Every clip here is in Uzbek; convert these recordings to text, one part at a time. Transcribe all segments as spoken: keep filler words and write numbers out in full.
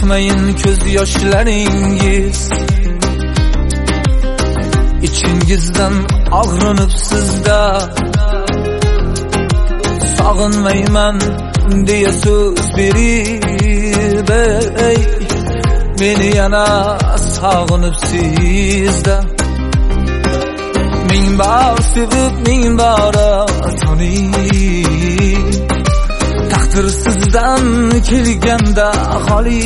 To'kmayin ko'z yoshlaringiz, ichingizdan og'rinib sizda sog'inmayman deya so'z berib, ey meni yana sog'inib sizda. Ming bor sevib ming bora tanib, taqdir sizdan kelganda xoli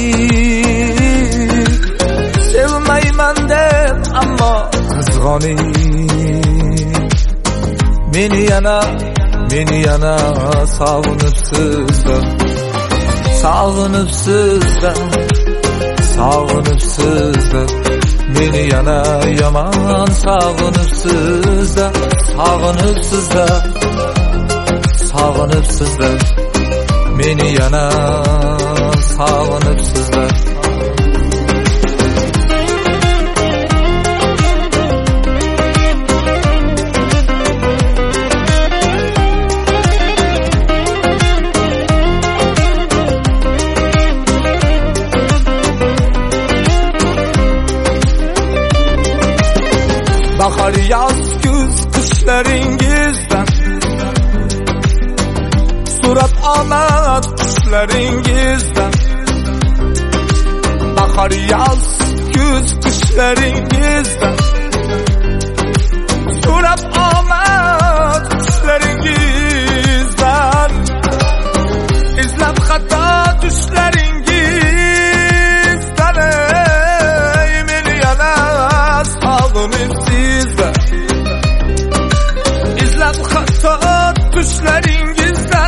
sevmayman deb ammo qizg'onib, meni yana meni yana sog'inib sizda, sog'inib sizda, sog'inib sizda, meni yana yomon sog'inib sizda, sog'inib sizda, sog'inib sizda, meni yana sog'inib sizda. Bahar yoz kuz qishlaringizdan surat omad qishlaringizdan, bahar yoz kuz qishlaringizdan surat omad qishlaringizdan, izlab xato tushlaringizdan, ey meni yana sog'inib sizda, izlab xato tushlaringizdan,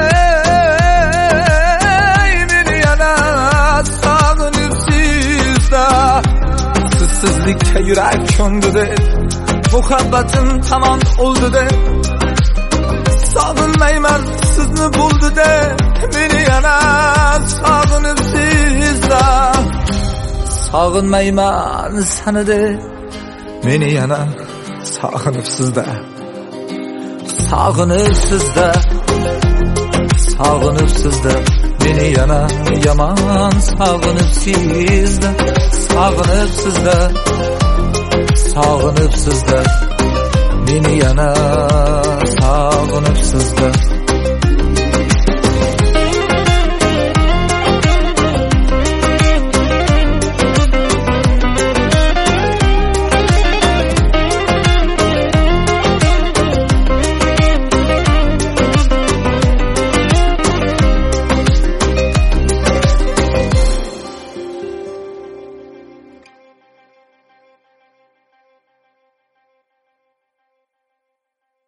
ey meni yana sog'inib sizda. Sizsizlikka yurak ko'ndi deb, muhabbatim tamom o'ldi deb, sog'inmayman sizni bo'ldi deb, meni yana sog'inib sizda, sog'inmayman seni deb, meni yana sog'inib sizda, sog'inib sizda, sog'inib sizda, meni yana yomon sog'inib sizda, sog'inib sizda, sog'inib sizda, meni yana